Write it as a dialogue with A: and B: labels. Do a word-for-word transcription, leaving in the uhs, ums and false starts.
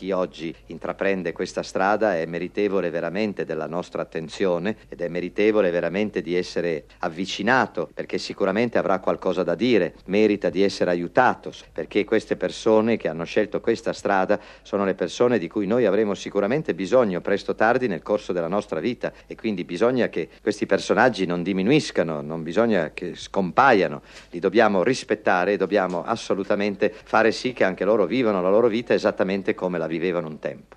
A: chi oggi intraprende questa strada è meritevole veramente della nostra attenzione ed è meritevole veramente di essere avvicinato, perché sicuramente avrà qualcosa da dire, merita di essere aiutato, perché queste persone che hanno scelto questa strada sono le persone di cui noi avremo sicuramente bisogno presto o tardi nel corso della nostra vita, e quindi bisogna che questi personaggi non diminuiscano, non bisogna che scompaiano, li dobbiamo rispettare e dobbiamo assolutamente fare sì che anche loro vivano la loro vita esattamente come la vivevano un tempo.